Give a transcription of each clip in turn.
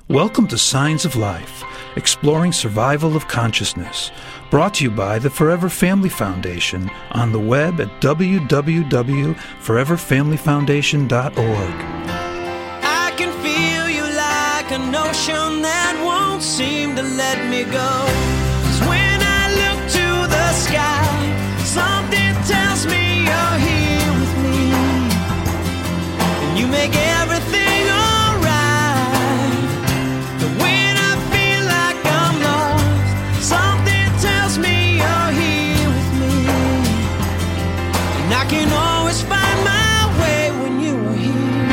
Welcome to Signs of Life, exploring survival of consciousness, brought to you by the Forever Family Foundation on the web at www.foreverfamilyfoundation.org. I can feel you like an ocean that won't seem to let me go. 'Cause when I look to the sky, something tells me you're here with me, and you make everything can always find my way when you are here.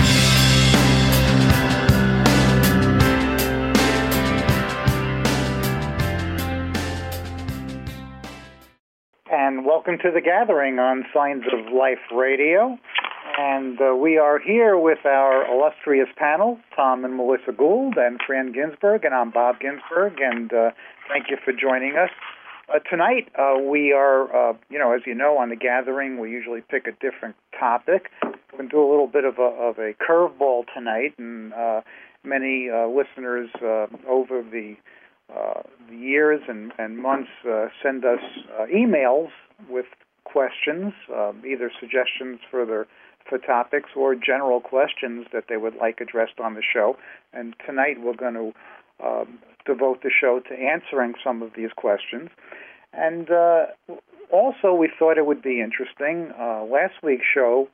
And welcome to The Gathering on Signs of Life Radio. And we are here with our illustrious panel, Tom and Melissa Gould and Fran Ginsberg, and I'm Bob Ginsberg, and thank you for joining us. Tonight, we are, as you know, on The Gathering, we usually pick a different topic. We're going to do a little bit of a curveball tonight, and many listeners over the years and months send us emails with questions, either suggestions for topics or general questions that they would like addressed on the show. And tonight we're going to devote the show to answering some of these questions. And also we thought it would be interesting. Last week's show,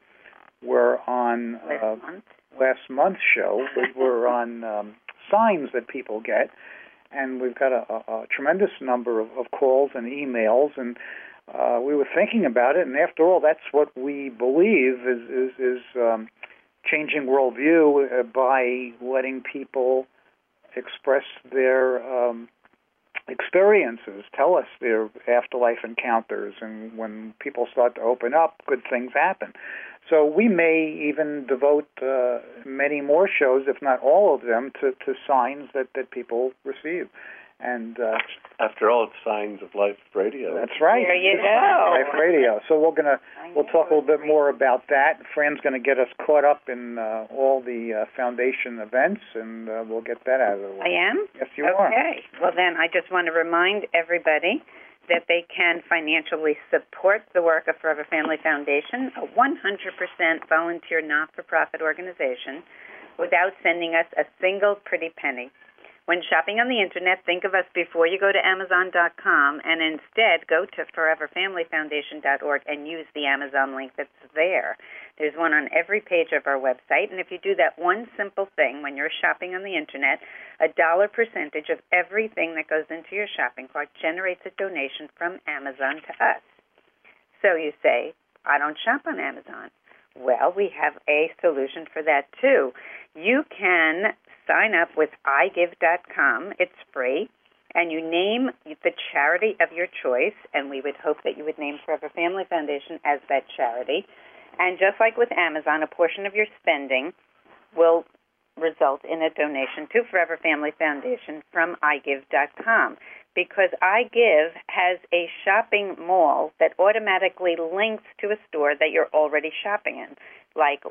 last month's show, we're on signs that people get. And we've got a tremendous number of calls and emails. And we were thinking about it. And after all, that's what we believe is changing worldview by letting people express their experiences, tell us their afterlife encounters, and when people start to open up, good things happen. So we may even devote many more shows, if not all of them, to signs that people receive. And after all, it's Signs of Life Radio. That's right. There you go. Life Radio. So we'll talk a little bit more about that. Fran's going to get us caught up in all the foundation events, and we'll get that out of the way. I am? Yes, you are. Okay. Well, then I just want to remind everybody that they can financially support the work of Forever Family Foundation, a 100% volunteer not-for-profit organization, without sending us a single pretty penny. When shopping on the Internet, think of us before you go to Amazon.com, and instead go to ForeverFamilyFoundation.org and use the Amazon link that's there. There's one on every page of our website, and if you do that one simple thing when you're shopping on the Internet, a dollar percentage of everything that goes into your shopping cart generates a donation from Amazon to us. So you say, I don't shop on Amazon. Well, we have a solution for that, too. You can sign up with iGive.com. It's free. And you name the charity of your choice, and we would hope that you would name Forever Family Foundation as that charity. And just like with Amazon, a portion of your spending will result in a donation to Forever Family Foundation from iGive.com, because iGive has a shopping mall that automatically links to a store that you're already shopping in, like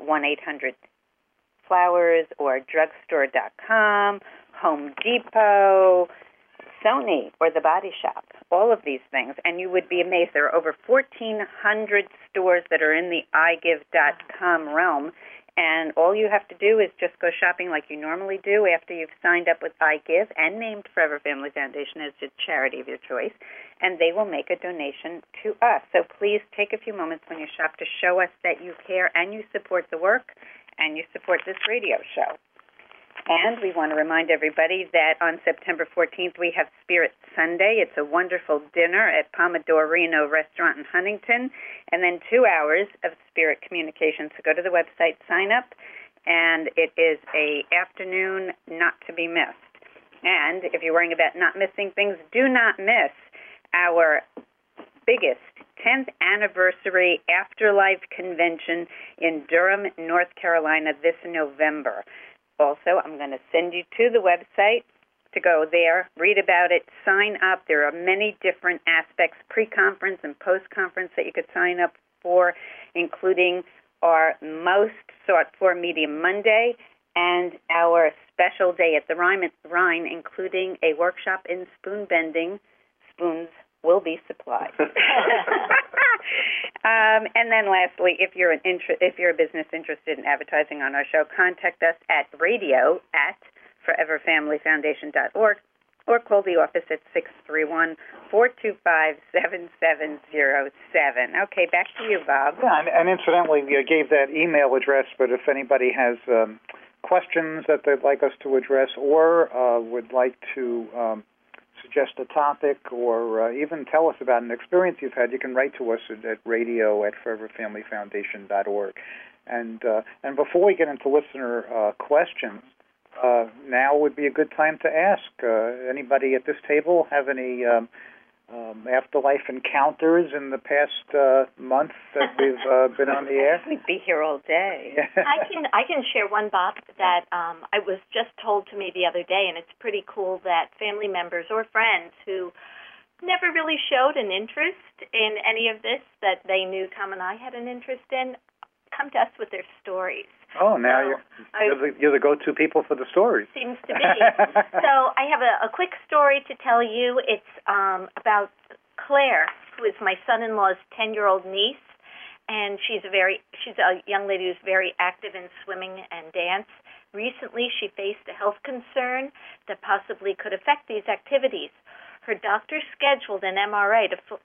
1-800-Flowers or drugstore.com, Home Depot, Sony, or The Body Shop, all of these things. And you would be amazed. There are over 1,400 stores that are in the iGive.com realm, and all you have to do is just go shopping like you normally do after you've signed up with iGive and named Forever Family Foundation as your charity of your choice, and they will make a donation to us. So please take a few moments when you shop to show us that you care and you support the work and you support this radio show. And we want to remind everybody that on September 14th, we have Spirit Sunday. It's a wonderful dinner at Pomodorino Restaurant in Huntington, and then 2 hours of Spirit communication. So go to the website, sign up, and it is an afternoon not to be missed. And if you're worrying about not missing things, do not miss our biggest 10th anniversary Afterlife Convention in Durham, North Carolina this November. Also, I'm going to send you to the website to go there, read about it, sign up. There are many different aspects, pre-conference and post-conference, that you could sign up for, including our most sought-for Medium Monday and our special day at the Rhine, including a workshop in spoon bending. Spoons will be supplied. And then lastly, if you're a business interested in advertising on our show, contact us at radio@foreverfamilyfoundation.org or call the office at 631-425-7707. Okay, back to you, Bob. Yeah, and incidentally, you gave that email address, but if anybody has questions that they'd like us to address or would like to suggest a topic or even tell us about an experience you've had, you can write to us at radio@foreverfamilyfoundation.org. And before we get into listener questions, now would be a good time to ask, anybody at this table have any afterlife encounters in the past month that we've been on the air? We'd be here all day. I can share one, Bob, that I was just told to me the other day, and it's pretty cool that family members or friends who never really showed an interest in any of this that they knew Tom and I had an interest in, come to us with their stories. Oh, now you're the go-to people for the stories. Seems to be. So I have a quick story to tell you. It's about Claire, who is my son-in-law's 10-year-old niece, and she's a young lady who's very active in swimming and dance. Recently, she faced a health concern that possibly could affect these activities. Her doctor scheduled an MRI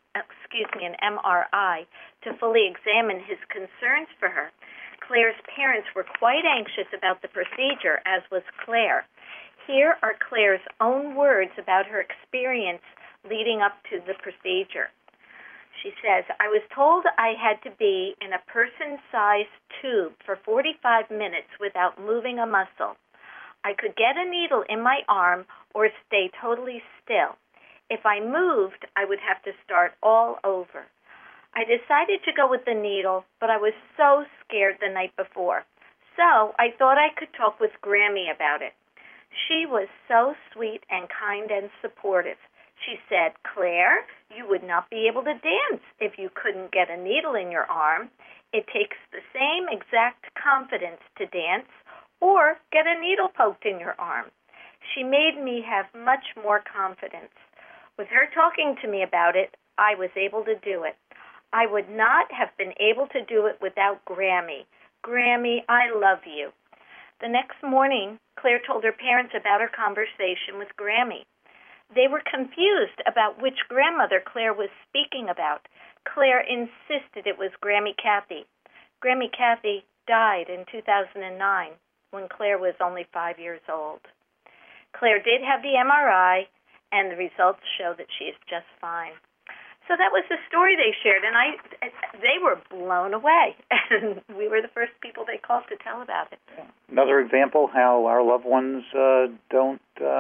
to fully examine his concerns for her. Claire's parents were quite anxious about the procedure, as was Claire. Here are Claire's own words about her experience leading up to the procedure. She says, "I was told I had to be in a person-sized tube for 45 minutes without moving a muscle. I could get a needle in my arm or stay totally still. If I moved, I would have to start all over. I decided to go with the needle, but I was so scared the night before. So I thought I could talk with Grammy about it. She was so sweet and kind and supportive. She said, 'Claire, you would not be able to dance if you couldn't get a needle in your arm. It takes the same exact confidence to dance or get a needle poked in your arm.' She made me have much more confidence. With her talking to me about it, I was able to do it. I would not have been able to do it without Grammy. Grammy, I love you." The next morning, Claire told her parents about her conversation with Grammy. They were confused about which grandmother Claire was speaking about. Claire insisted it was Grammy Cathy. Grammy Cathy died in 2009 when Claire was only 5 years old. Claire did have the MRI, and the results show that she is just fine. So that was the story they shared, and they were blown away. And we were the first people they called to tell about it. Another example how our loved ones don't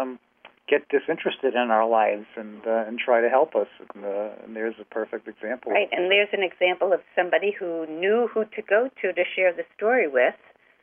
get disinterested in our lives and try to help us. And there's a perfect example. Right, and there's an example of somebody who knew who to go to share the story with.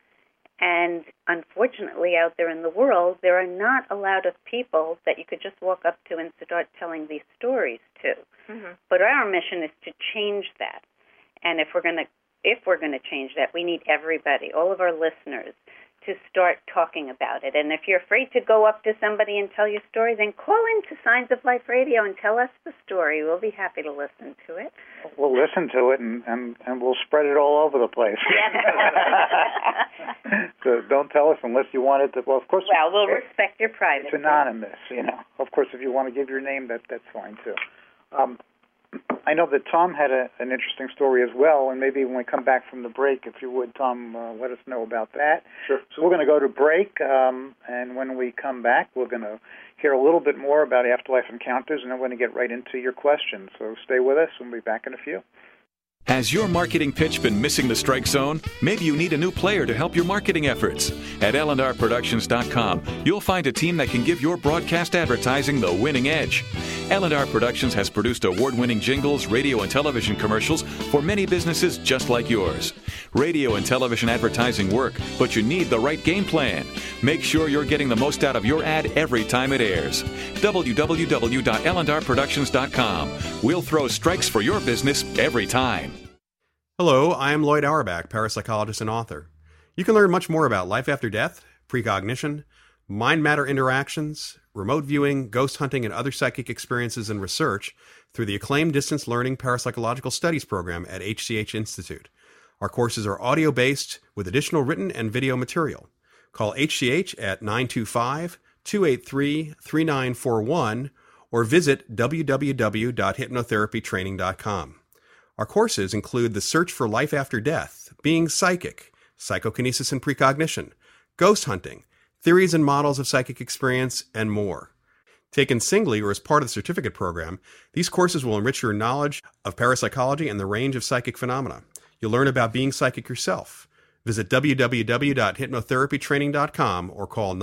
And unfortunately, out there in the world, there are not a lot of people that you could just walk up to and start telling these stories to. Mm-hmm. But our mission is to change that. And if we're going to change that, we need everybody, all of our listeners, to start talking about it. And if you're afraid to go up to somebody and tell your story, then call into Signs of Life Radio and tell us the story. We'll be happy to listen to it. We'll listen to it and we'll spread it all over the place. So don't tell us unless you want it to. Well, of course. Well, we'll respect your privacy. It's anonymous, Of course, if you want to give your name, that's fine too. I know that Tom had an interesting story as well, and maybe when we come back from the break, if you would, Tom, let us know about that. Sure. So we're going to go to break, and when we come back, we're going to hear a little bit more about afterlife encounters, and then we're going to get right into your questions. So stay with us, and we'll be back in a few. Has your marketing pitch been missing the strike zone? Maybe you need a new player to help your marketing efforts. At LNRProductions.com, you'll find a team that can give your broadcast advertising the winning edge. L&R Productions has produced award-winning jingles, radio and television commercials for many businesses just like yours. Radio and television advertising work, but you need the right game plan. Make sure you're getting the most out of your ad every time it airs. www.LNRProductions.com. We'll throw strikes for your business every time. Hello, I am Lloyd Auerbach, parapsychologist and author. You can learn much more about life after death, precognition, mind matter interactions, remote viewing, ghost hunting, and other psychic experiences and research through the acclaimed Distance Learning Parapsychological Studies program at HCH Institute. Our courses are audio-based with additional written and video material. Call HCH at 925-283-3941 or visit www.hypnotherapytraining.com. Our courses include The Search for Life After Death, Being Psychic, Psychokinesis and Precognition, Ghost Hunting, Theories and Models of Psychic Experience, and more. Taken singly or as part of the certificate program, these courses will enrich your knowledge of parapsychology and the range of psychic phenomena. You'll learn about being psychic yourself. Visit www.hypnotherapytraining.com or call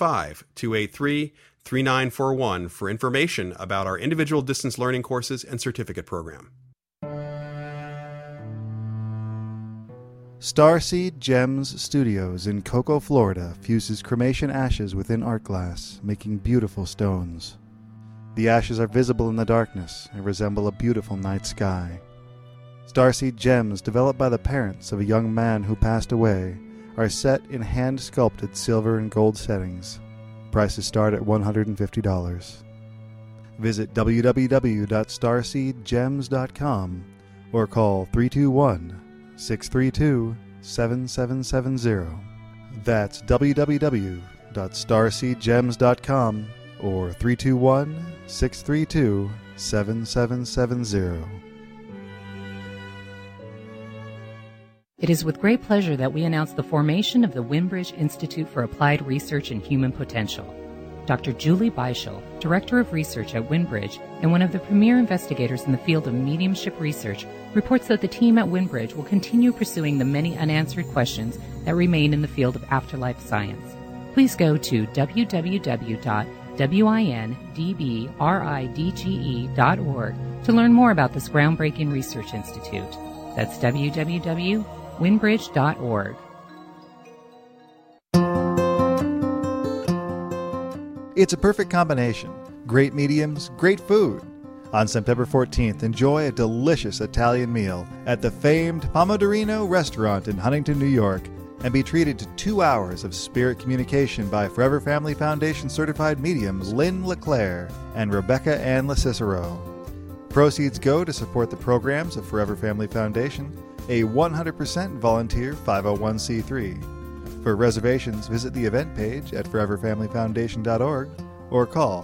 925-283-3941 for information about our individual distance learning courses and certificate program. Starseed Gems Studios in Cocoa, Florida fuses cremation ashes within art glass, making beautiful stones. The ashes are visible in the darkness and resemble a beautiful night sky. Starseed Gems, developed by the parents of a young man who passed away, are set in hand-sculpted silver and gold settings. Prices start at $150. Visit www.starseedgems.com or call 321-632-7770. That's www.starseedgems.com or 321-632-7770. It is with great pleasure that we announce the formation of the Winbridge Institute for Applied Research and Human Potential. Dr. Julie Beischel, Director of Research at Winbridge and one of the premier investigators in the field of mediumship research, reports that the team at Winbridge will continue pursuing the many unanswered questions that remain in the field of afterlife science. Please go to www.windbridge.org to learn more about this groundbreaking research institute. That's www.windbridge.org. It's a perfect combination. Great mediums, great food. On September 14th, enjoy a delicious Italian meal at the famed Pomodorino restaurant in Huntington, New York, and be treated to 2 hours of spirit communication by Forever Family Foundation certified mediums Lynn LeClaire and Rebecca Ann LaCicero. Proceeds go to support the programs of Forever Family Foundation, a 100% volunteer 501c3. For reservations, visit the event page at foreverfamilyfoundation.org or call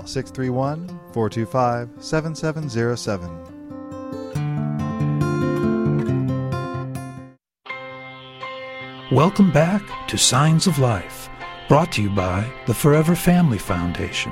631-425-7707. Welcome back to Signs of Life, brought to you by the Forever Family Foundation.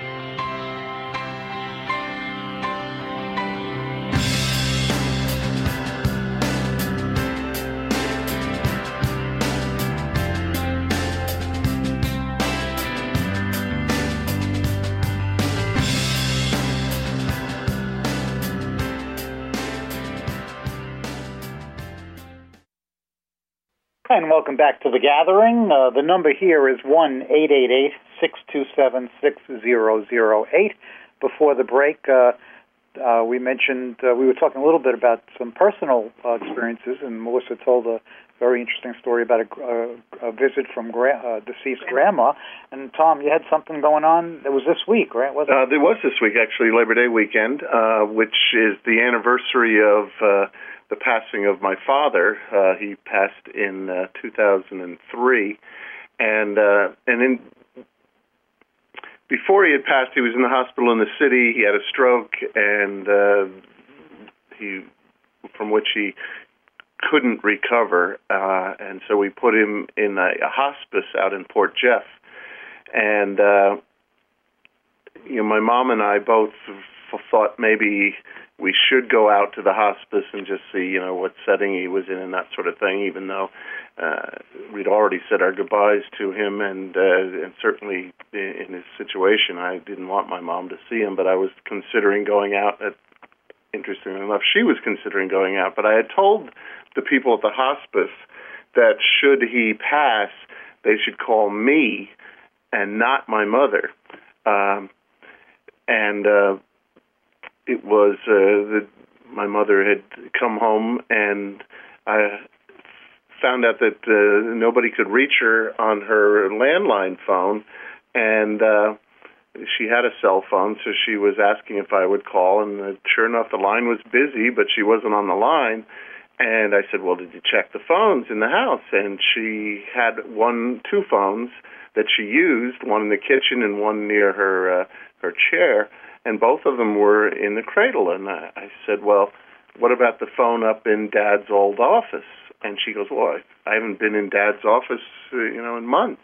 And welcome back to The Gathering. The number here is 1-888-627-6008. Before the break, we mentioned, we were talking a little bit about some personal experiences, and Melissa told a very interesting story about a visit from deceased grandma. And Tom, you had something going on. It was this week, right? Was it? It was this week, actually, Labor Day weekend, which is the anniversary of the passing of my father. He passed in 2003, and before he had passed, he was in the hospital in the city. He had a stroke, and from which he couldn't recover, and so we put him in a hospice out in Port Jeff. And my mom and I both thought maybe we should go out to the hospice and just see, what setting he was in and that sort of thing, even though we'd already said our goodbyes to him, and certainly in his situation, I didn't want my mom to see him, but I was considering going out. Interestingly enough, she was considering going out, but I had told the people at the hospice that should he pass, they should call me and not my mother. It was my mother had come home, and found out that nobody could reach her on her landline phone, and she had a cell phone, so she was asking if I would call, and sure enough, the line was busy, but she wasn't on the line. And I said, well, did you check the phones in the house? And she had two phones that she used, one in the kitchen and one near her chair, and both of them were in the cradle. And I said, well, what about the phone up in Dad's old office? And she goes, well, I haven't been in Dad's office, in months.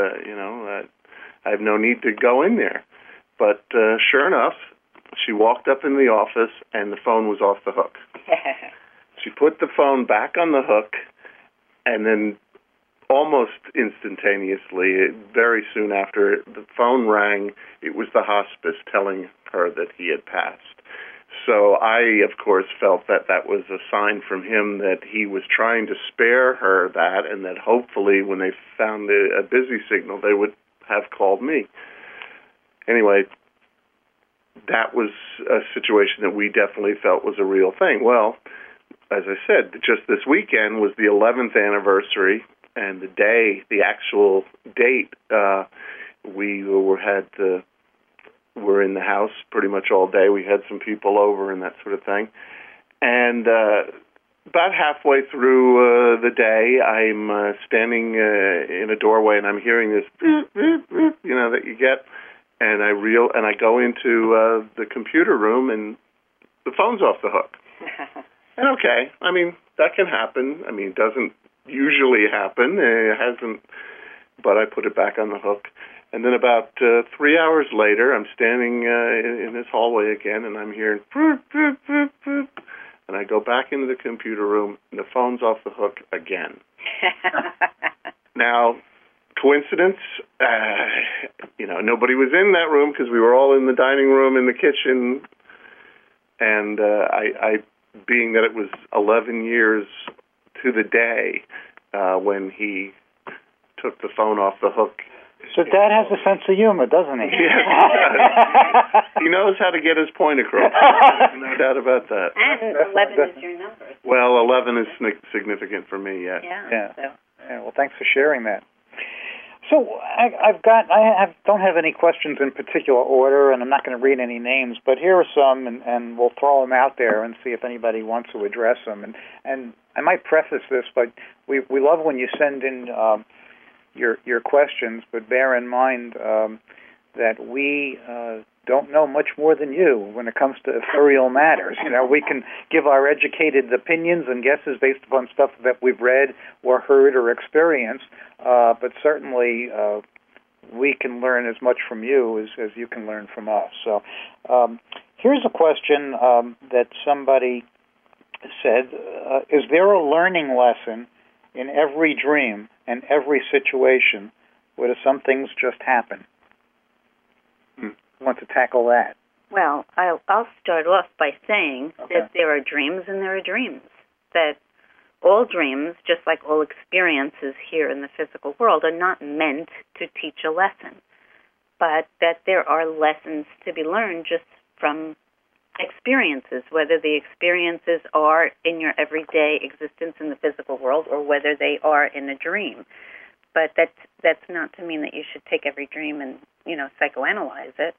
I have no need to go in there. But sure enough, she walked up in the office, and the phone was off the hook. She put the phone back on the hook, and then almost instantaneously, very soon after the phone rang, it was the hospice telling her that he had passed. So I, of course, felt that was a sign from him that he was trying to spare her that, and that hopefully when they found a busy signal, they would have called me. Anyway, that was a situation that we definitely felt was a real thing. Well, as I said, just this weekend was the 11th anniversary, and the actual date, we were in the house pretty much all day. We had some people over and that sort of thing. And about halfway through the day, I'm standing in a doorway, and I'm hearing this, that you get, and I go into the computer room, and the phone's off the hook. And okay, that can happen. It doesn't usually happen. It hasn't, but I put it back on the hook. And then about 3 hours later, I'm standing in this hallway again, and I'm hearing, boop, boop, boop, boop. And I go back into the computer room, and the phone's off the hook again. Now, coincidence? Nobody was in that room because we were all in the dining room, in the kitchen, and I being that it was 11 years to the day when he took the phone off the hook. So Dad has a sense of humor, doesn't he? Yes, he knows how to get his point across. No doubt about that. And 11 is your number. Well, 11 is significant for me, yes. Yeah. Well, thanks for sharing that. So I don't have any questions in particular order, and I'm not going to read any names, but here are some, and we'll throw them out there and see if anybody wants to address them. And I might preface this, but we love when you send in your questions, but bear in mind that we don't know much more than you when it comes to ethereal matters. We can give our educated opinions and guesses based upon stuff that we've read or heard or experienced, but certainly we can learn as much from you as you can learn from us. So here's a question that somebody said, is there a learning lesson in every dream and every situation where some things just happen? Want to tackle that? Well, I'll start off by saying that there are dreams and there are dreams. That all dreams, just like all experiences here in the physical world, are not meant to teach a lesson, but that there are lessons to be learned just from experiences, whether the experiences are in your everyday existence in the physical world or whether they are in a dream. But that's not to mean that you should take every dream and, psychoanalyze it.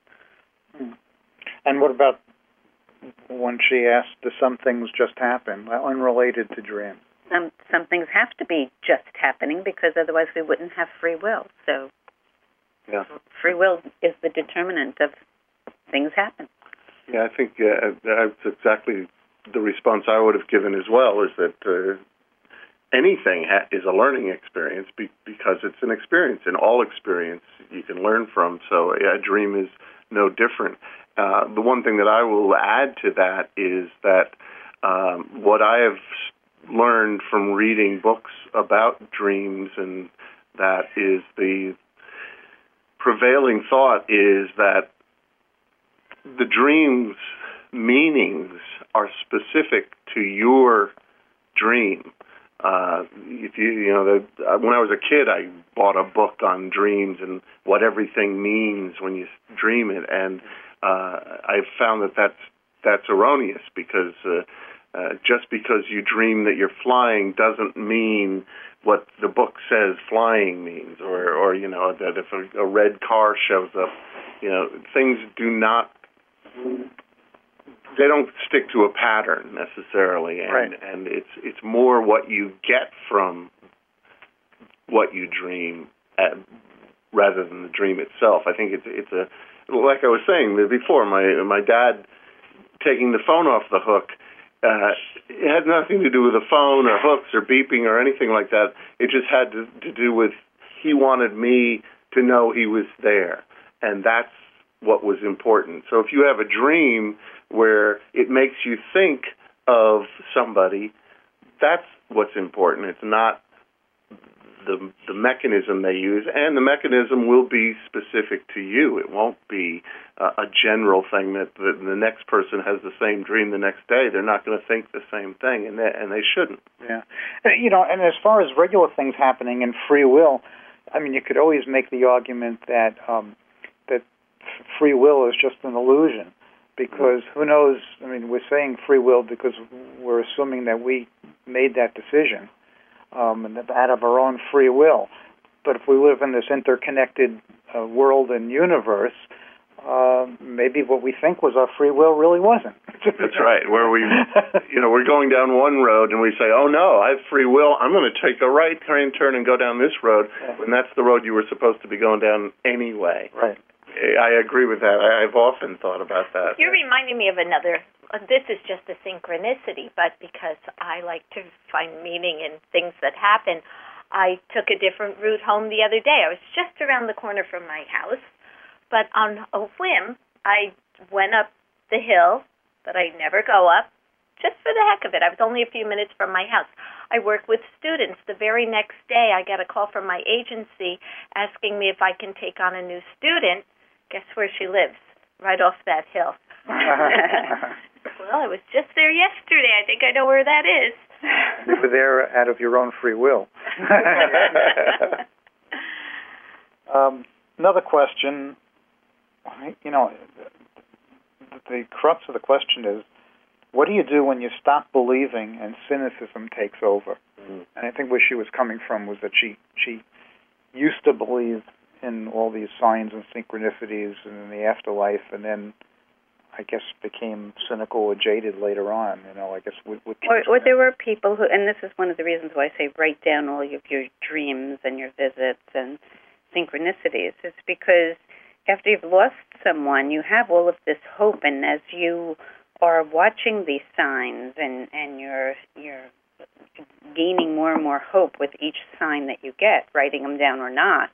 And what about when she asked, do some things just happen, unrelated to dreams? Some things have to be just happening because otherwise we wouldn't have free will. So free will is the determinant of things happen. Yeah, I think that's exactly the response I would have given as well, is that anything is a learning experience because it's an experience, and all experience you can learn from. So a dream is no different. The one thing that I will add to that is that what I have learned from reading books about dreams, and that is the prevailing thought, is that the dream's meanings are specific to your dream. When I was a kid, I bought a book on dreams and what everything means when you dream it, and I found that that's erroneous, because just because you dream that you're flying doesn't mean what the book says flying means, or you know, that if a red car shows up, you know, things they don't stick to a pattern necessarily, and it's more what you get from what you dream rather than the dream itself. I think it's a, like I was saying before, my dad taking the phone off the hook, it had nothing to do with the phone or hooks or beeping or anything like that. It just had to do with he wanted me to know he was there, and that's what was important. So if you have a dream where it makes you think of somebody, that's what's important. It's not the mechanism they use, and the mechanism will be specific to you. It won't be a general thing that the next person has the same dream the next day. They're not going to think the same thing, and they shouldn't. Yeah. You know, and as far as regular things happening in free will, I mean, you could always make the argument that that free will is just an illusion, because who knows, I mean, we're saying free will because we're assuming that we made that decision, and out of our own free will. But if we live in this interconnected world and universe, maybe what we think was our free will really wasn't. That's right. Where we're going down one road and we say, "Oh no, I have free will. I'm going to take a right hand turn and go down this road," when that's the road you were supposed to be going down anyway. Right. I agree with that. I've often thought about that. You're reminding me of another. This is just a synchronicity, but because I like to find meaning in things that happen, I took a different route home the other day. I was just around the corner from my house, but on a whim, I went up the hill that I never go up, just for the heck of it. I was only a few minutes from my house. I work with students. The very next day, I get a call from my agency asking me if I can take on a new student. Guess where she lives? Right off that hill. Well, I was just there yesterday. I think I know where that is. You were there out of your own free will. Another question, you know, the crux of the question is, what do you do when you stop believing and cynicism takes over? Mm-hmm. And I think where she was coming from was that she used to believe in all these signs and synchronicities and in the afterlife, and then I guess became cynical or jaded later on. You know, I guess or there were people who, and this is one of the reasons why I say write down all of your dreams and your visits and synchronicities. It's because after you've lost someone, you have all of this hope, and as you are watching these signs and you're gaining more and more hope with each sign that you get, writing them down or not.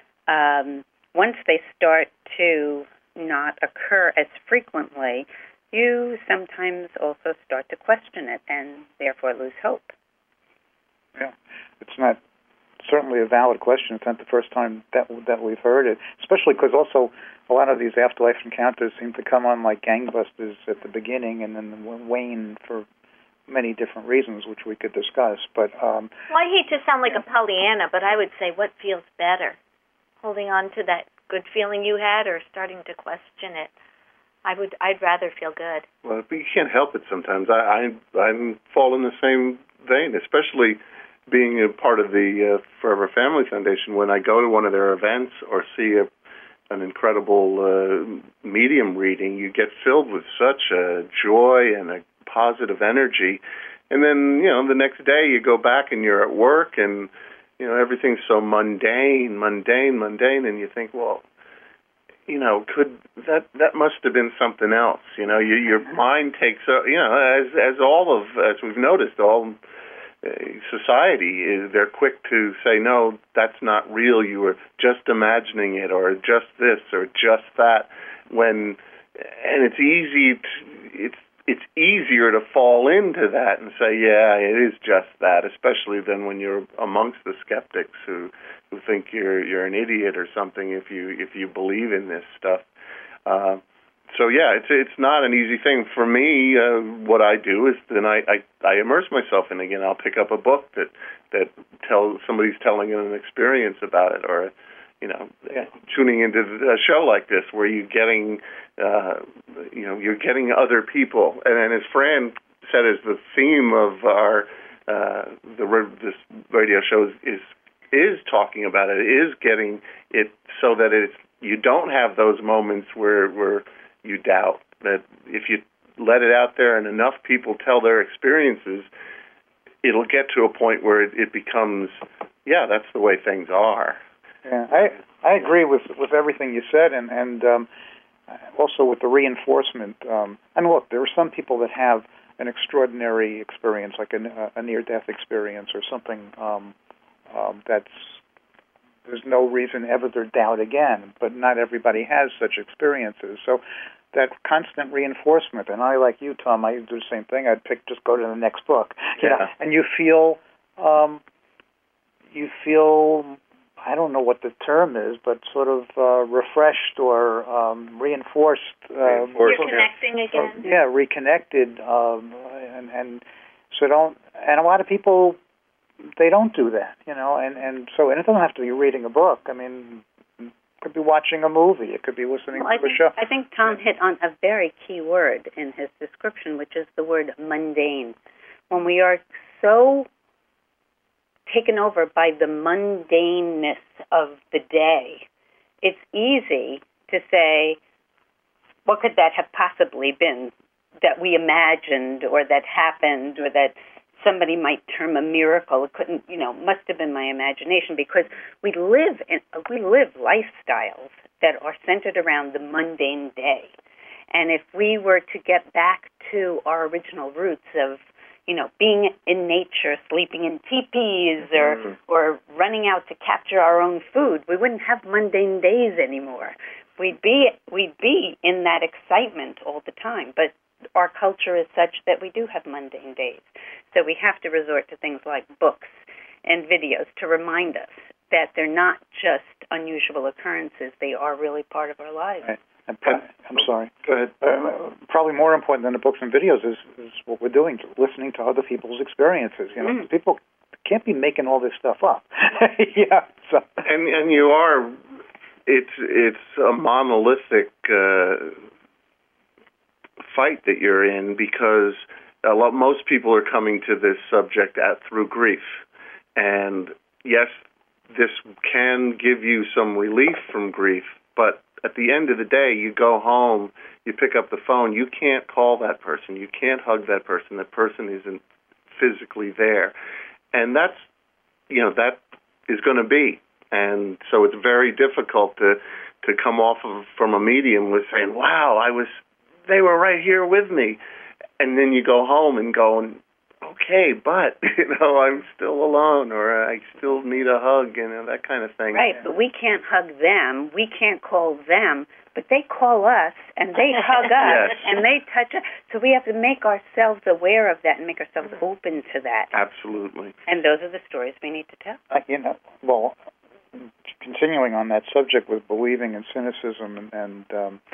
Once they start to not occur as frequently, you sometimes also start to question it and therefore lose hope. Yeah, it's not certainly a valid question. It's not the first time that we've heard it, especially because also a lot of these afterlife encounters seem to come on like gangbusters at the beginning and then wane for many different reasons, which we could discuss. But well, I hate to sound like a Pollyanna, but I would say, what feels better? Holding on to that good feeling you had or starting to question it? I'd rather feel good. Well, but you can't help it sometimes. I fall in the same vein, especially being a part of the Forever Family Foundation. When I go to one of their events or see an incredible medium reading, you get filled with such a joy and a positive energy. And then, you know, the next day you go back and you're at work and, you know, everything's so mundane, and you think, well, you know, that must have been something else. You know, your mind takes, you know, as we've noticed, all society they're quick to say, no, that's not real. You were just imagining it, or just this, or just that. And it's it's easier to fall into that and say, yeah, it is just that, especially then when you're amongst the skeptics who think you're an idiot or something if you believe in this stuff. So yeah, it's not an easy thing for me. What I do is then I immerse myself in it again. I'll pick up a book that somebody's telling an experience about it, or tuning into a show like this where you're getting you're getting other people. And as Fran said, is the theme of our this radio show is talking about it, is getting it so that you don't have those moments where you doubt. That if you let it out there and enough people tell their experiences, it'll get to a point where it becomes, yeah, that's the way things are. Yeah, I agree with everything you said, and also with the reinforcement. And look, there are some people that have an extraordinary experience, like a near-death experience or something there's no reason ever to doubt again, but not everybody has such experiences. So that constant reinforcement, and I, like you, Tom, I do the same thing. I'd just go to the next book. Yeah. You know, and you feel, I don't know what the term is, but sort of refreshed or reinforced. You're connecting again. Yeah, reconnected, and so and a lot of people, they don't do that, you know, and it doesn't have to be reading a book. I mean, it could be watching a movie. It could be listening to a show. I think Tom hit on a very key word in his description, which is the word mundane. When we are so taken over by the mundaneness of the day, it's easy to say, what could that have possibly been that we imagined or that happened or that somebody might term a miracle? It couldn't, must have been my imagination, because we live lifestyles that are centered around the mundane day. And if we were to get back to our original roots of, being in nature, sleeping in teepees, or running out to capture our own food, we wouldn't have mundane days anymore. We'd be in that excitement all the time. But our culture is such that we do have mundane days. So we have to resort to things like books and videos to remind us that they're not just unusual occurrences. They are really part of our lives. Right. I'm sorry. Go ahead. Probably more important than the books and videos is what we're doing, listening to other people's experiences. People can't be making all this stuff up. Yeah. So. And you are. It's a monolithic fight that you're in, because most people are coming to this subject through grief. And yes, this can give you some relief from grief, but at the end of the day, you go home, you pick up the phone, you can't call that person, you can't hug that person isn't physically there. And that is going to be. And so it's very difficult to come off from a medium with saying, wow, they were right here with me. And then you go home and go, okay, but, I'm still alone, or I still need a hug, that kind of thing. Right, but we can't hug them, we can't call them, but they call us, and they hug us, yes. And they touch us. So we have to make ourselves aware of that and make ourselves open to that. Absolutely. And those are the stories we need to tell. Well, continuing on that subject with believing in cynicism, and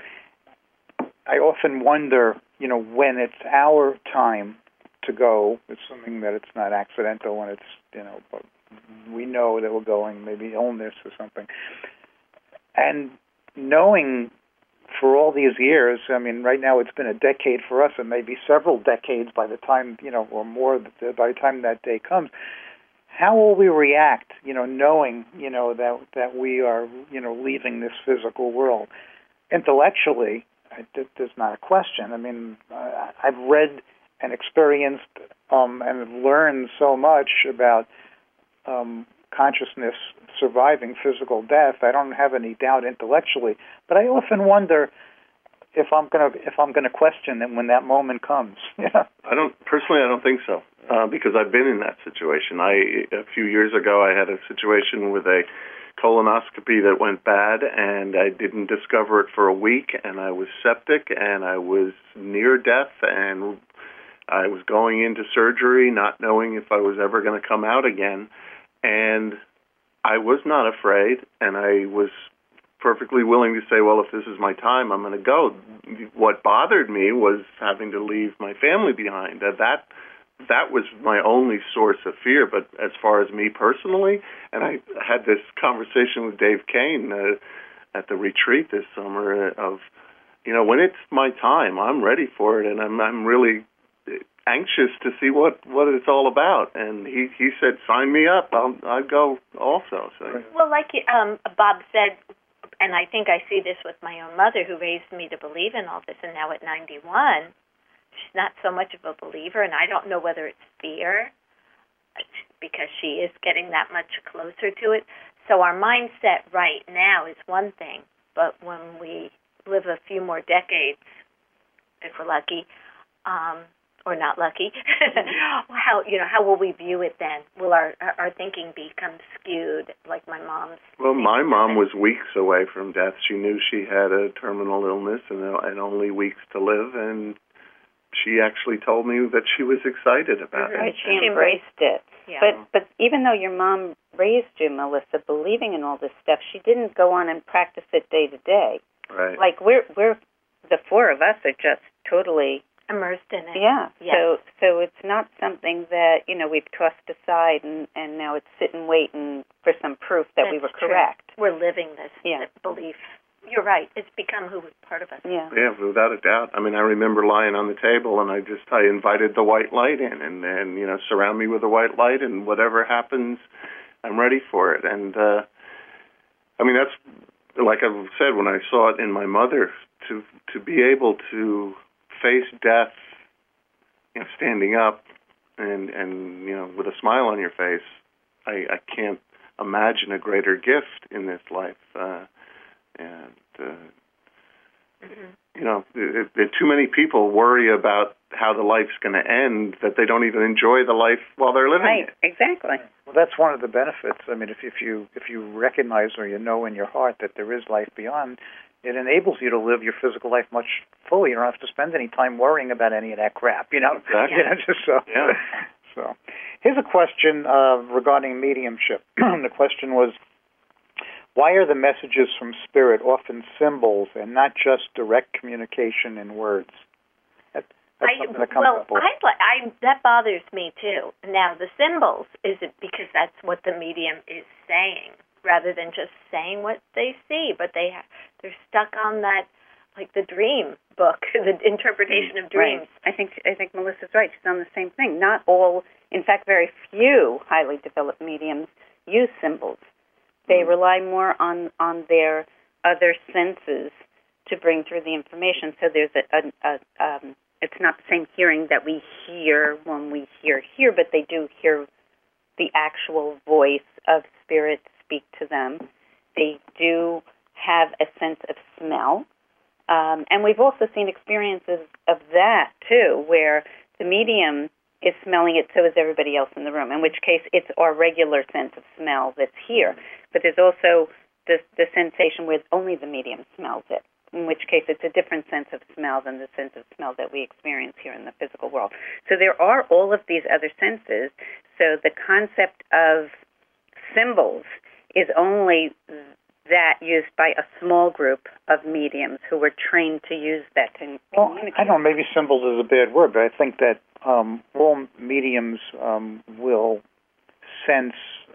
I often wonder, when it's our time to go, assuming that it's not accidental and it's, but we know that we're going, maybe illness or something. And knowing for all these years, I mean, right now it's been a decade for us and maybe several decades by the time, or more by the time that day comes. How will we react, knowing, that we are, leaving this physical world? Intellectually, there's not a question. I mean, I've read and experienced and learned so much about consciousness surviving physical death. I don't have any doubt intellectually, but I often wonder if I'm gonna question it when that moment comes. Yeah. I don't think so, because I've been in that situation. A few years ago, I had a situation with a colonoscopy that went bad, and I didn't discover it for a week, and I was septic, and I was near death, and I was going into surgery not knowing if I was ever going to come out again, and I was not afraid, and I was perfectly willing to say, well, if this is my time, I'm going to go. What bothered me was having to leave my family behind. That was my only source of fear. But as far as me personally, and I had this conversation with Dave Kane at the retreat this summer of, when it's my time, I'm ready for it, and I'm really anxious to see what it's all about, and he said, "Sign me up. I'd go also." So. Well, like Bob said, and I think I see this with my own mother, who raised me to believe in all this, and now at 91, she's not so much of a believer, and I don't know whether it's fear, because she is getting that much closer to it. So our mindset right now is one thing, but when we live a few more decades, if we're lucky, or not lucky, how will we view it then? Will our thinking become skewed, like my mom's? Well, my mom was weeks away from death. She knew she had a terminal illness and only weeks to live, and she actually told me that she was excited about it. Right, she embraced it. Yeah. But even though your mom raised you, Melissa, believing in all this stuff, she didn't go on and practice it day to day. Right. Like we're the four of us are just totally immersed in it. Yeah. Yes. So it's not something that, we've tossed aside and now it's sit and wait for some proof that we were correct. True. We're living this belief. You're right. It's become who was part of us. Yeah. Yeah, without a doubt. I mean, I remember lying on the table and I invited the white light in and surround me with the white light, and whatever happens, I'm ready for it. And I mean, that's like I've said, when I saw it in my mother, to be able to face death, standing up and with a smile on your face, I can't imagine a greater gift in this life. Too many people worry about how the life's going to end that they don't even enjoy the life while they're living right, it. Exactly. Well, that's one of the benefits. I mean, if you recognize or you know in your heart that there is life beyond, it enables you to live your physical life much fully. You don't have to spend any time worrying about any of that crap, Exactly. So, here's a question regarding mediumship. The question was, why are the messages from spirit often symbols and not just direct communication in words? That's something that comes up. That bothers me too. Now, the symbols, is it because that's what the medium is saying, rather than just saying what they see? But they're stuck on that, like the dream book, the interpretation of dreams. Right. I think Melissa's right. She's on the same thing. Not all, in fact, very few highly developed mediums use symbols. They rely more on their other senses to bring through the information. So there's it's not the same hearing that we hear when we hear here, but they do hear the actual voice of spirit speak to them. They do have a sense of smell. And we've also seen experiences of that, too, where the medium is smelling it, so is everybody else in the room, in which case it's our regular sense of smell that's here. But there's also the sensation where only the medium smells it, in which case it's a different sense of smell than the sense of smell that we experience here in the physical world. So there are all of these other senses. So the concept of symbols is only that used by a small group of mediums who were trained to use that to communicate. I don't know, maybe symbols is a bad word, but I think that all mediums will sense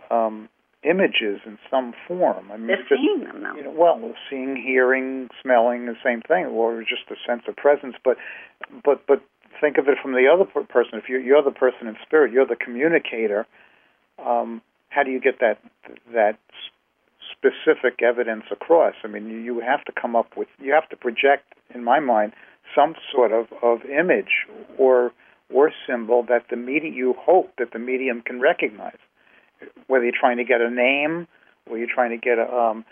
images in some form. I mean, they're seeing them, though. Seeing, hearing, smelling, the same thing, or just a sense of presence. But think of it from the other person. If you're the person in spirit, you're the communicator. How do you get that specific evidence across? I mean, you have to come up with, you have to project, in my mind, some sort of image or symbol that you hope that the medium can recognize. Whether you're trying to get a name, or you're trying to get the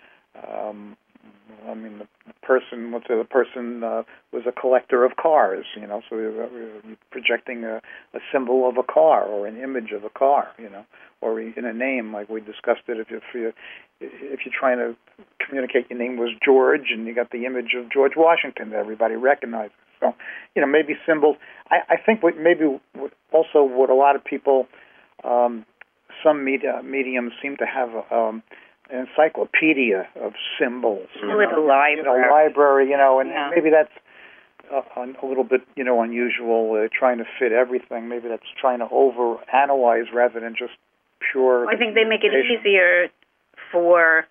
person was a collector of cars, so you're projecting a symbol of a car or an image of a car, or in a name, like we discussed it. If you're trying to communicate your name was George, and you got the image of George Washington that everybody recognizes. So, maybe symbols. I think what a lot of people, some mediums seem to have an encyclopedia of symbols. A little library. And maybe that's a little bit, unusual, trying to fit everything. Maybe that's trying to overanalyze rather than just pure. I think they make it easier for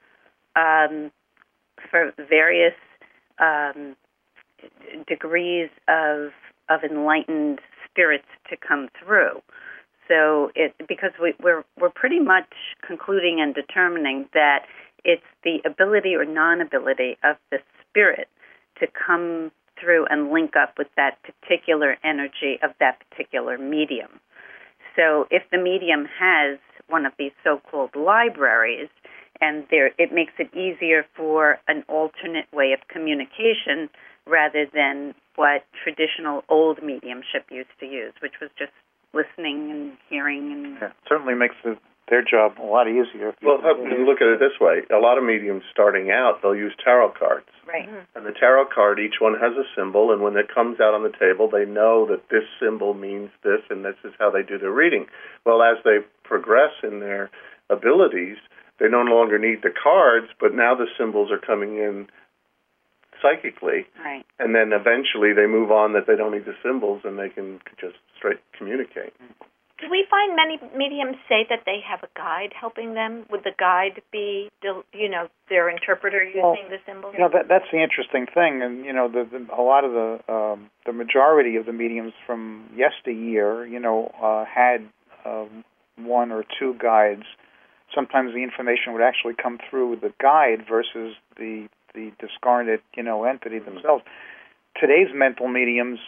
various degrees of enlightened spirits to come through. So because we're pretty much concluding and determining that it's the ability or non-ability of the spirit to come through and link up with that particular energy of that particular medium. So if the medium has one of these so-called libraries, and it makes it easier for an alternate way of communication rather than what traditional old mediumship used to use, which was just listening and hearing. And it certainly makes their job a lot easier. Well, look at it this way. A lot of mediums starting out, they'll use tarot cards. Right. And the tarot card, each one has a symbol, and when it comes out on the table, they know that this symbol means this, and this is how they do their reading. Well, as they progress in their abilities, they no longer need the cards, but now the symbols are coming in psychically. Right. And then eventually they move on that they don't need the symbols, and they can just straight communicate. Do we find many mediums say that they have a guide helping them? Would the guide be, their interpreter using the symbols? That's the interesting thing, and a lot of the majority of the mediums from yesteryear, had one or two guides. Sometimes the information would actually come through the guide versus the discarnate, entity themselves. Today's mental mediums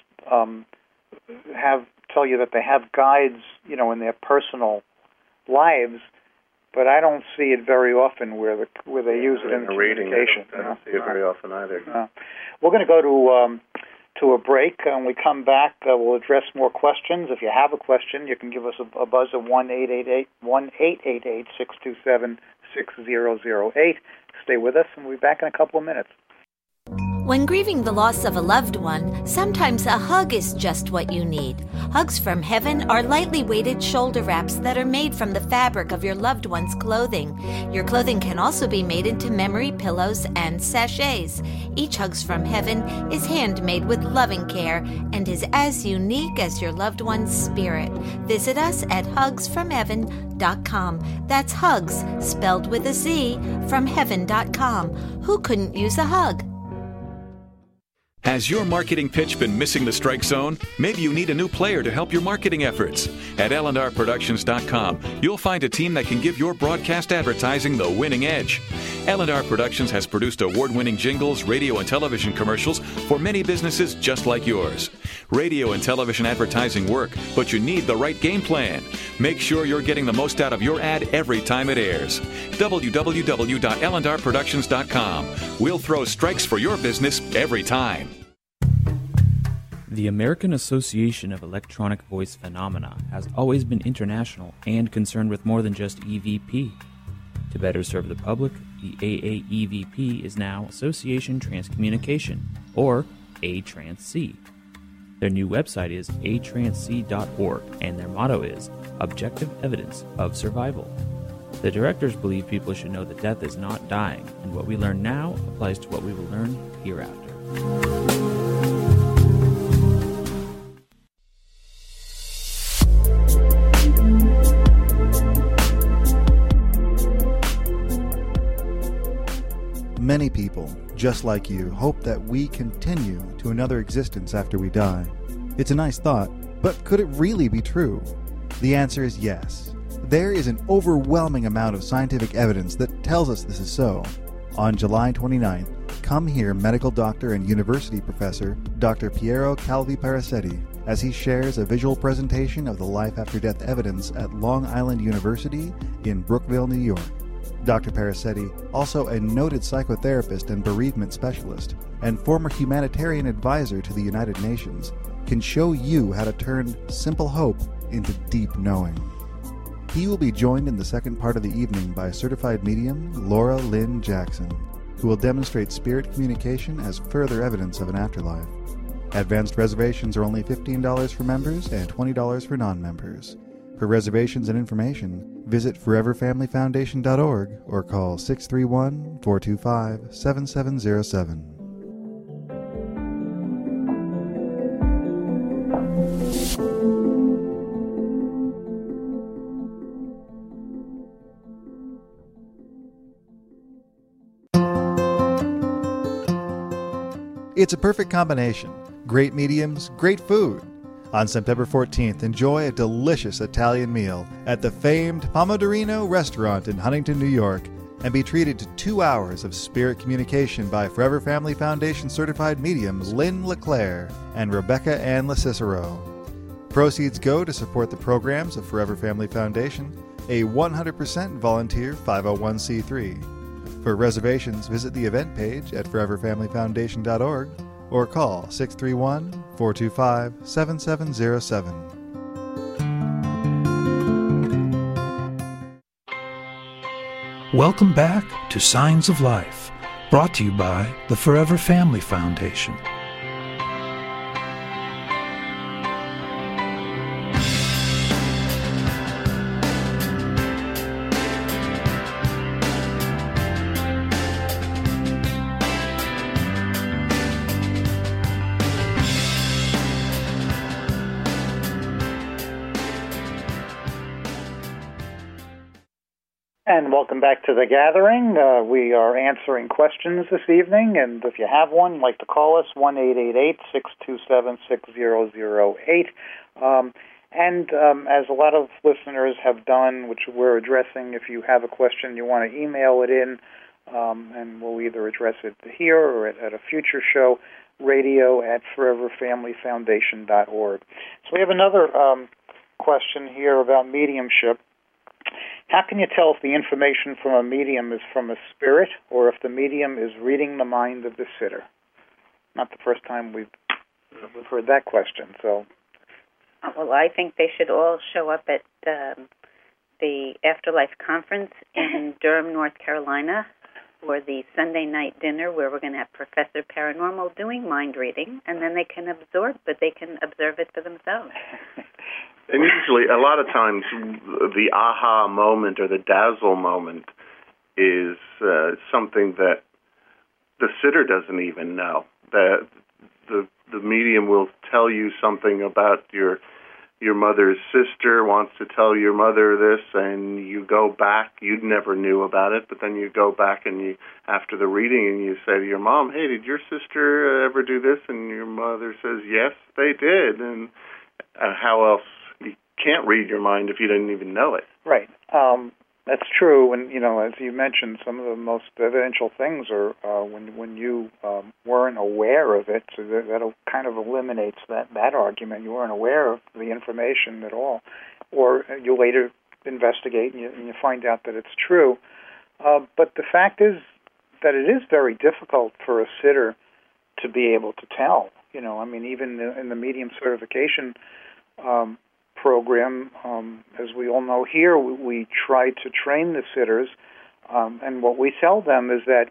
tell you that they have guides, in their personal lives, but I don't see it very often where they use it in communication. I don't see it very often either. We're going to go to a break. When we come back, we'll address more questions. If you have a question, you can give us a buzz at 1-888-627-6008. Stay with us, and we'll be back in a couple of minutes. When grieving the loss of a loved one, sometimes a hug is just what you need. Hugs from Heaven are lightly weighted shoulder wraps that are made from the fabric of your loved one's clothing. Your clothing can also be made into memory pillows and sachets. Each Hugs from Heaven is handmade with loving care and is as unique as your loved one's spirit. Visit us at hugsfromheaven.com. That's hugs, spelled with a Z, from heaven.com. Who couldn't use a hug? Has your marketing pitch been missing the strike zone? Maybe you need a new player to help your marketing efforts. At LNRProductions.com, you'll find a team that can give your broadcast advertising the winning edge. L&R Productions has produced award-winning jingles, radio and television commercials for many businesses just like yours. Radio and television advertising work, but you need the right game plan. Make sure you're getting the most out of your ad every time it airs. www.LNRProductions.com. We'll throw strikes for your business every time. The American Association of Electronic Voice Phenomena has always been international and concerned with more than just EVP. To better serve the public, the AAEVP is now Association Transcommunication, or ATRANSC. Their new website is atransc.org, and their motto is Objective Evidence of Survival. The directors believe people should know that death is not dying, and what we learn now applies to what we will learn hereafter. Many people, just like you, hope that we continue to another existence after we die. It's a nice thought, but could it really be true? The answer is yes. There is an overwhelming amount of scientific evidence that tells us this is so. On July 29th, come hear medical doctor and university professor Dr. Piero Calvi Paracetti as he shares a visual presentation of the life-after-death evidence at Long Island University in Brookville, New York. Dr. Paracetti, also a noted psychotherapist and bereavement specialist, and former humanitarian advisor to the United Nations, can show you how to turn simple hope into deep knowing. He will be joined in the second part of the evening by certified medium Laura Lynn Jackson, who will demonstrate spirit communication as further evidence of an afterlife. Advanced reservations are only $15 for members and $20 for non-members. For reservations and information, visit foreverfamilyfoundation.org or call 631-425-7707. It's a perfect combination. Great mediums, great food. On September 14th, enjoy a delicious Italian meal at the famed Pomodorino restaurant in Huntington, New York, and be treated to 2 hours of spirit communication by Forever Family Foundation certified mediums Lynn LeClaire and Rebecca Ann LaCicero. Proceeds go to support the programs of Forever Family Foundation, a 100% volunteer 501c3. For reservations, visit the event page at foreverfamilyfoundation.org or call 631-425-7707. Welcome back to Signs of Life, brought to you by the Forever Family Foundation. And welcome back to The Gathering. We are answering questions this evening, and if you have one, you'd like to call us, 1-888-627-6008. As a lot of listeners have done, which we're addressing, if you have a question, you want to email it in, and we'll either address it here or at a future show, radio@foreverfamilyfoundation.org. So we have another question here about mediumship. How can you tell if the information from a medium is from a spirit or if the medium is reading the mind of the sitter? Not the first time we've heard that question. So, well, I think they should all show up at the Afterlife Conference in Durham, North Carolina, for the Sunday night dinner where we're going to have Professor Paranormal doing mind reading, and then they can observe it for themselves. And usually, a lot of times, the aha moment or the dazzle moment is something that the sitter doesn't even know. The medium will tell you something about your mother's sister, wants to tell your mother this, and you go back. You never knew about it, but then you go back and you, after the reading, and you say to your mom, "Hey, did your sister ever do this?" And your mother says, "Yes, they did." And how else? You can't read your mind if you didn't even know it. Right. That's true. And, as you mentioned, some of the most evidential things are when you weren't aware of it, so that kind of eliminates that argument. You weren't aware of the information at all. Or you later investigate and you find out that it's true. But the fact is that it is very difficult for a sitter to be able to tell. Even in the medium certification program, as we all know here, we try to train the sitters, and what we tell them is that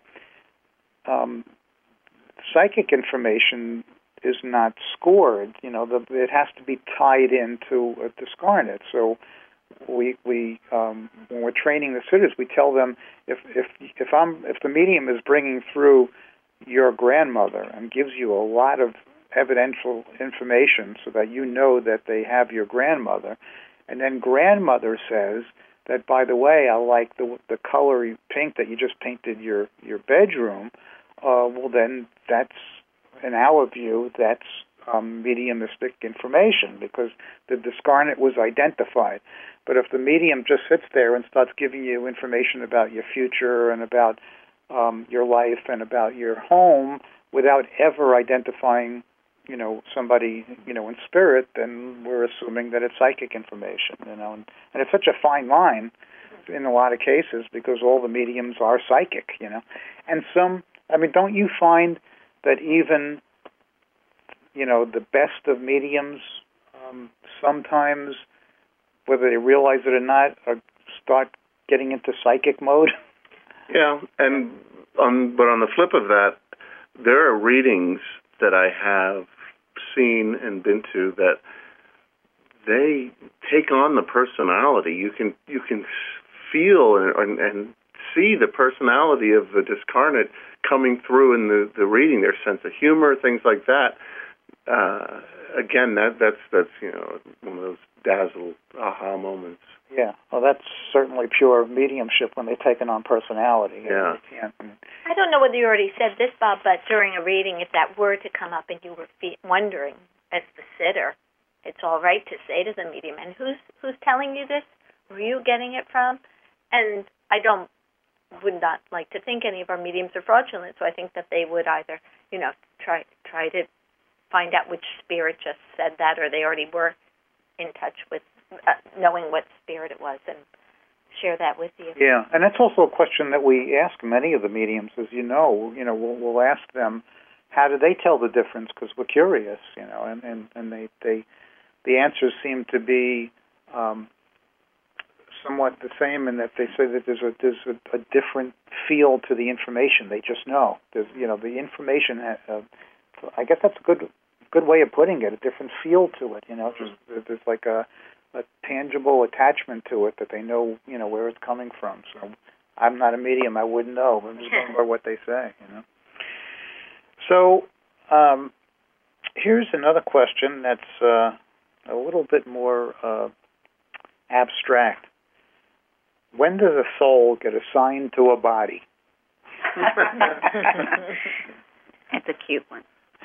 psychic information is not scored. It has to be tied into a discarnate. So we when we're training the sitters, we tell them if the medium is bringing through your grandmother and gives you a lot of evidential information so that you know that they have your grandmother, and then grandmother says that, by the way, I like the color pink that you just painted your bedroom, well then that's, in our view, that's mediumistic information because the discarnate was identified. But if the medium just sits there and starts giving you information about your future and about your life and about your home without ever identifying somebody, in spirit, then we're assuming that it's psychic information, and it's such a fine line in a lot of cases because all the mediums are psychic, and don't you find that even, the best of mediums, sometimes, whether they realize it or not, start getting into psychic mode? Yeah, but on the flip of that, there are readings that I have seen and been to that they take on the personality. You can feel and see the personality of the discarnate coming through in the reading, their sense of humor, things like that. Again, that's one of those dazzle aha moments. Yeah, well, that's certainly pure mediumship when they've taken on personality. Yeah. I don't know whether you already said this, Bob, but during a reading, if that were to come up and you were wondering, as the sitter, it's all right to say to the medium, and who's telling you this? Where are you getting it from? And I would not like to think any of our mediums are fraudulent, so I think that they would either, try to find out which spirit just said that, or they already were in touch with knowing what spirit it was and share that with you. Yeah, and that's also a question that we ask many of the mediums, as we'll ask them, how do they tell the difference? Because we're curious, and the answers seem to be somewhat the same in that they say that there's a different feel to the information. They just know. There's the information. I guess that's a good way of putting it. A different feel to it. There's like a tangible attachment to it that they know where it's coming from. So I'm not a medium. I wouldn't know. I'm just going by what they say. So here's another question that's a little bit more abstract. When does a soul get assigned to a body? That's a cute one.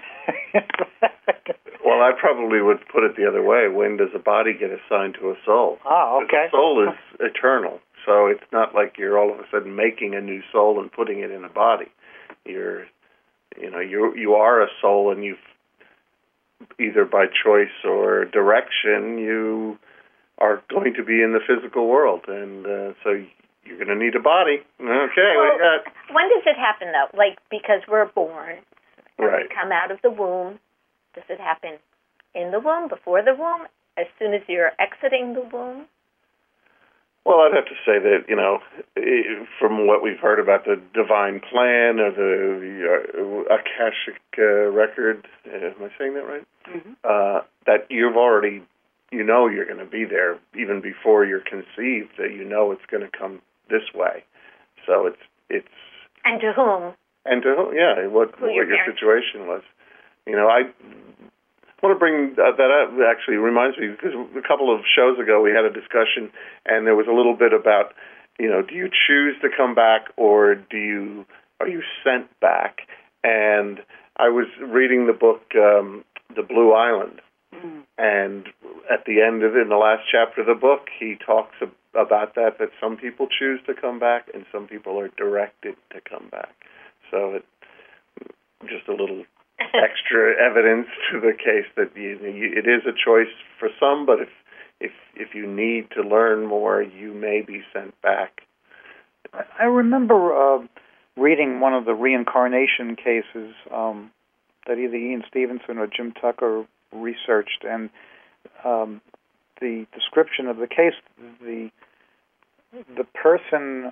Well, I probably would put it the other way. When does a body get assigned to a soul? Oh, okay. The soul is eternal, so it's not like you're all of a sudden making a new soul and putting it in a body. You are a soul, and you've either by choice or direction, you are going to be in the physical world, and so you're going to need a body. Okay, well, we got. When does it happen, though? Like, because we're born, and right. we come out of the womb. Does it happen in the womb, before the womb, as soon as you're exiting the womb? Well, I'd have to say that, from what we've heard about the divine plan or the Akashic record, am I saying that right? Mm-hmm. That you've already, you're going to be there even before you're conceived, that it's going to come this way. So it's. And to whom? And to whom, yeah, what your situation was. I want to bring that up. Actually, reminds me, because a couple of shows ago we had a discussion, and there was a little bit about, do you choose to come back, or are you sent back? And I was reading the book, The Blue Island, and at the end of it, in the last chapter of the book, he talks about that some people choose to come back, and some people are directed to come back. So just a little extra evidence to the case that it is a choice for some, but if you need to learn more, you may be sent back. I remember reading one of the reincarnation cases that either Ian Stevenson or Jim Tucker researched, and the description of the case, the person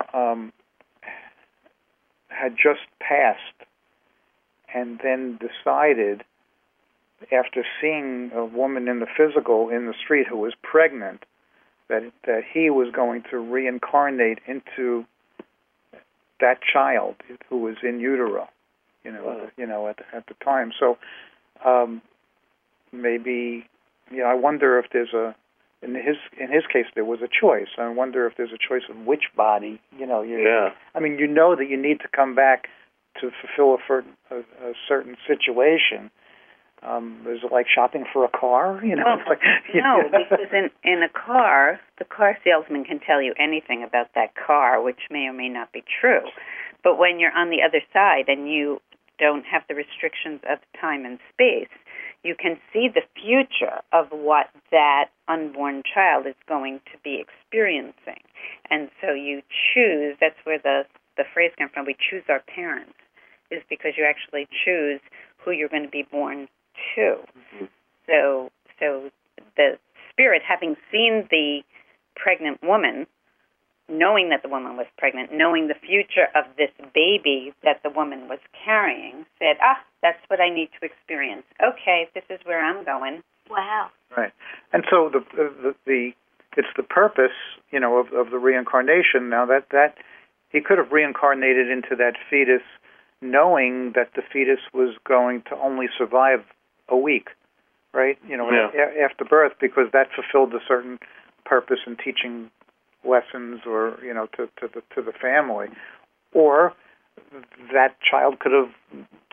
had just passed, and then decided, after seeing a woman in the physical in the street who was pregnant, that he was going to reincarnate into that child who was in utero, at the time. So maybe, I wonder if there's in his case there was a choice. I wonder if there's a choice of which body. I mean, that you need to come back to fulfill a certain situation. Is it like shopping for a car? No, because in a car, the car salesman can tell you anything about that car, which may or may not be true. But when you're on the other side and you don't have the restrictions of time and space, you can see the future of what that unborn child is going to be experiencing. And so you choose, that's where the phrase comes from, we choose our parents, is because you actually choose who you're going to be born to. Mm-hmm. So the spirit, having seen the pregnant woman, knowing that the woman was pregnant, knowing the future of this baby that the woman was carrying, said, that's what I need to experience. Okay, this is where I'm going. Wow. Right. And so it's the purpose, of the reincarnation. Now that he could have reincarnated into that fetus knowing that the fetus was going to only survive a week, right? After birth, because that fulfilled a certain purpose in teaching lessons, or to the family. Or that child could have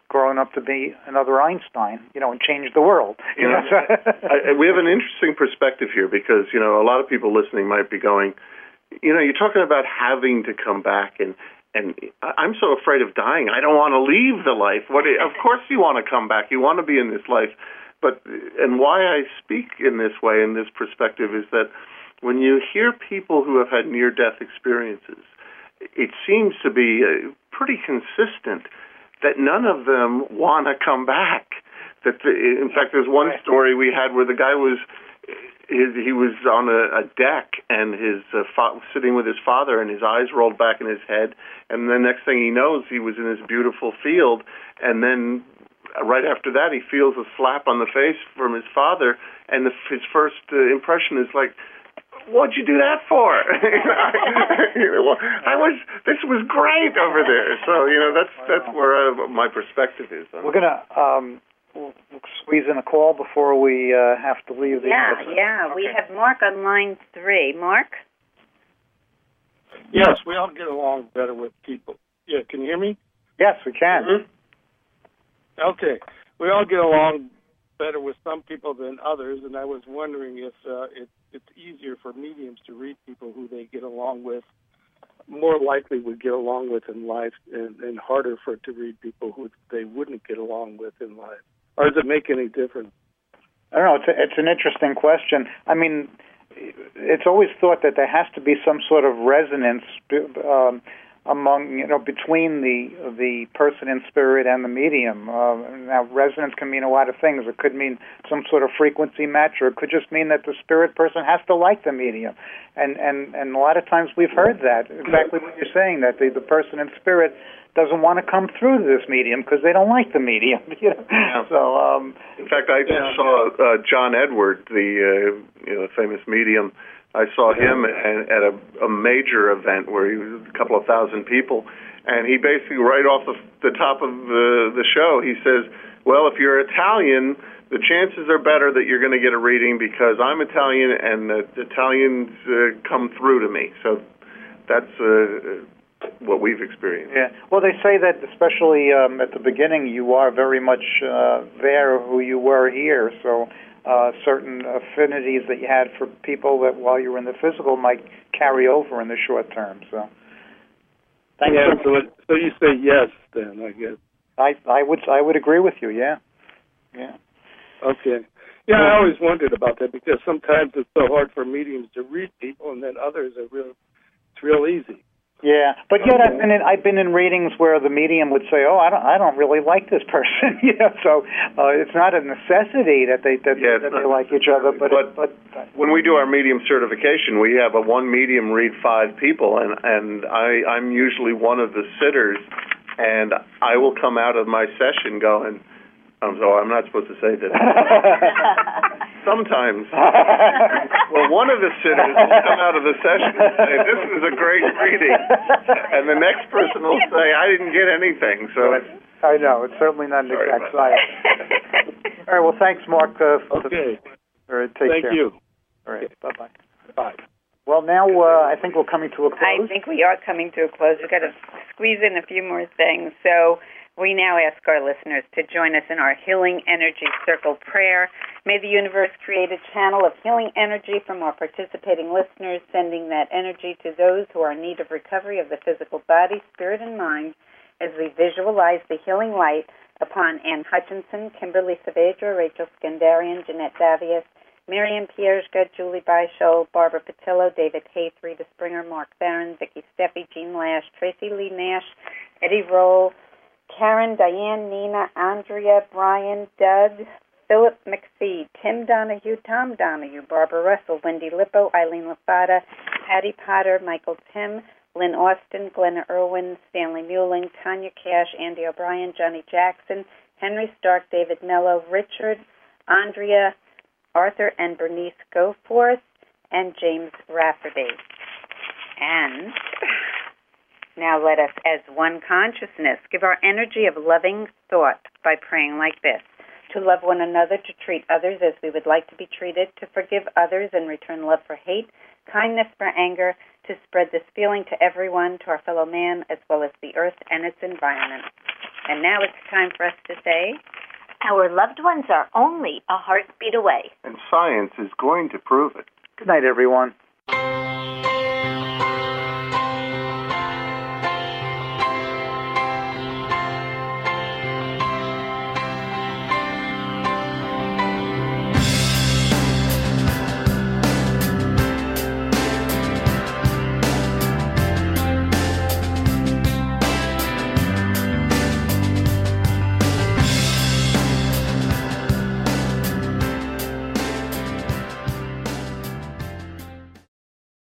grown up to be another Einstein, and change the world. We have an interesting perspective here because, a lot of people listening might be going, you're talking about having to come back, and I'm so afraid of dying. I don't want to leave the life. Of course you want to come back. You want to be in this life. And why I speak in this way, in this perspective, is that when you hear people who have had near-death experiences, it seems to be pretty consistent that none of them want to come back. In fact, there's one story we had where the guy he was on a deck and sitting with his father, and his eyes rolled back in his head, and the next thing he knows, he was in this beautiful field, and then right after that, he feels a slap on the face from his father, and his first impression is like, "What'd you do that for?" This was great over there. So that's where my perspective is. We're gonna we'll squeeze in a call before we have to leave. Yeah. Okay. We have Mark on line 3. Mark. Yes, we all get along better with people. Yeah, can you hear me? Yes, we can. Mm-hmm. Okay, we all get along better with some people than others, and I was wondering if it's easier for mediums to read people who they get along with, more likely would get along with in life, and harder to read people who they wouldn't get along with in life. Or does it make any difference? I don't know. It's an interesting question. I mean, it's always thought that there has to be some sort of resonance between the person in spirit and the medium. Now, resonance can mean a lot of things. It could mean some sort of frequency match, or it could just mean that the spirit person has to like the medium. And a lot of times we've heard that, exactly what you're saying, that the person in spirit doesn't want to come through to this medium because they don't like the medium. Yeah. So, in fact, I saw John Edward, the famous medium. I saw him at a major event where he was a couple of thousand people, and he basically, right off the top of the show, he says, "Well, if you're Italian, the chances are better that you're going to get a reading because I'm Italian and the Italians come through to me." So that's what we've experienced. Yeah. Well, they say that especially at the beginning, you are very much there who you were here. So certain affinities that you had for people that while you were in the physical might carry over in the short term. So. Thanks. Yeah. So you say yes, then I guess. I would agree with you. Yeah. Yeah. Okay. Yeah, I always wondered about that because sometimes it's so hard for mediums to read people, and then others it's real easy. Yeah, but yet I've been in readings where the medium would say, "Oh, I don't really like this person," So it's not a necessity that they like each other. But when we do our medium certification, we have one medium read 5 people, and I'm usually one of the sitters, and I will come out of my session going, I'm not supposed to say that. Sometimes. Well, one of the sitters will come out of the session and say, "This is a great reading." And the next person will say, "I didn't get anything." So I know. It's certainly not an exact science. All right. Well, thanks, Mark. Okay. All right. Take care. Thank you. All right. Bye-bye. Bye. Well, now I think we're coming to a close. I think we are coming to a close. We've got to squeeze in a few more things. So we now ask our listeners to join us in our Healing Energy Circle prayer. May the universe create a channel of healing energy from our participating listeners, sending that energy to those who are in need of recovery of the physical body, spirit, and mind as we visualize the healing light upon Ann Hutchinson, Kimberly Saavedra, Rachel Skandarian, Jeanette Davies, Miriam Pierzga, Julie Beischel, Barbara Patillo, David Hayes, Rita Springer, Mark Barron, Vicki Steffi, Jean Lash, Tracy Lee Nash, Eddie Roll, Karen, Diane, Nina, Andrea, Brian, Doug, Philip McPhee, Tim Donahue, Tom Donahue, Barbara Russell, Wendy Lippo, Eileen Lafada, Patty Potter, Michael Tim, Lynn Austin, Glenna Irwin, Stanley Muling, Tanya Cash, Andy O'Brien, Johnny Jackson, Henry Stark, David Mello, Richard, Andrea, Arthur and Bernice Goforth, and James Rafferty. And now let us, as one consciousness, give our energy of loving thought by praying like this: to love one another, to treat others as we would like to be treated, to forgive others and return love for hate, kindness for anger, to spread this feeling to everyone, to our fellow man, as well as the earth and its environment. And now it's time for us to say, our loved ones are only a heartbeat away. And science is going to prove it. Good night, everyone.